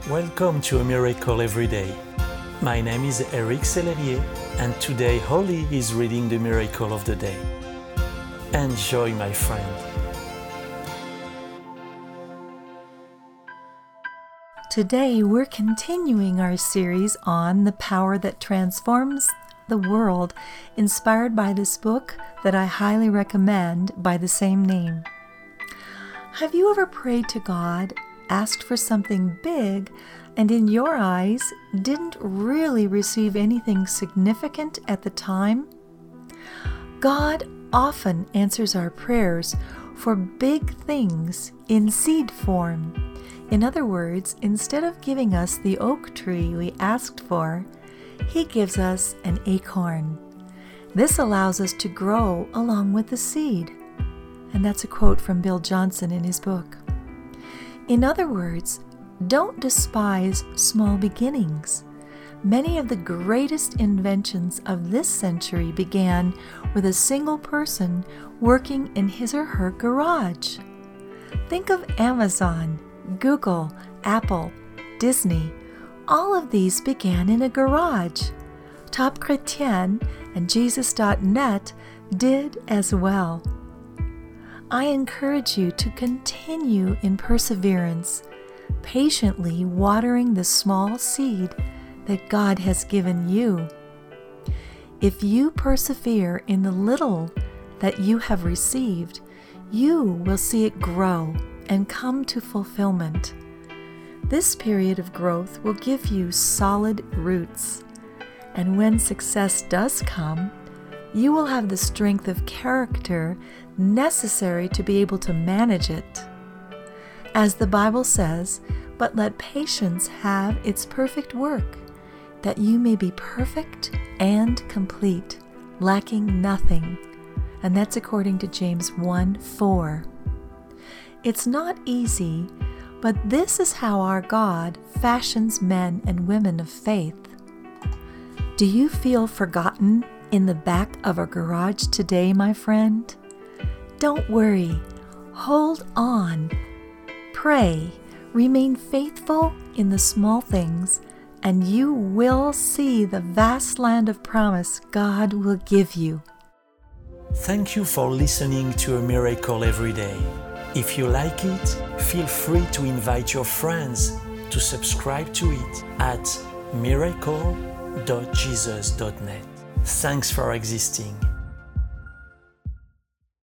Welcome to A Miracle Every Day. My name is Eric Sellerier, and today Holly is reading the Miracle of the Day. Enjoy, my friend. Today we're continuing our series on the power that transforms the world, inspired by this book that I highly recommend by the same name. Have you ever prayed to God, asked for something big, and in your eyes didn't really receive anything significant at the time? God often answers our prayers for big things in seed form. In other words, instead of giving us the oak tree we asked for, He gives us an acorn. This allows us to grow along with the seed. And that's a quote from Bill Johnson in his book. In other words, don't despise small beginnings. Many of the greatest inventions of this century began with a single person working in his or her garage. Think of Amazon, Google, Apple, Disney. All of these began in a garage. Top Chrétien and Jesus.net did as well. I encourage you to continue in perseverance, patiently watering the small seed that God has given you. If you persevere in the little that you have received, you will see it grow and come to fulfillment. This period of growth will give you solid roots, and when success does come, you will have the strength of character necessary to be able to manage it. As the Bible says, "But let patience have its perfect work, that you may be perfect and complete, lacking nothing." And that's according to James 1:4. It's not easy, but this is how our God fashions men and women of faith. Do you feel forgotten in the back of a garage today, my friend? Don't worry. Hold on. Pray. Remain faithful in the small things, and you will see the vast land of promise God will give you. Thank you for listening to A Miracle Every Day. If you like it, feel free to invite your friends to subscribe to it at miracle.jesus.net. Thanks for existing.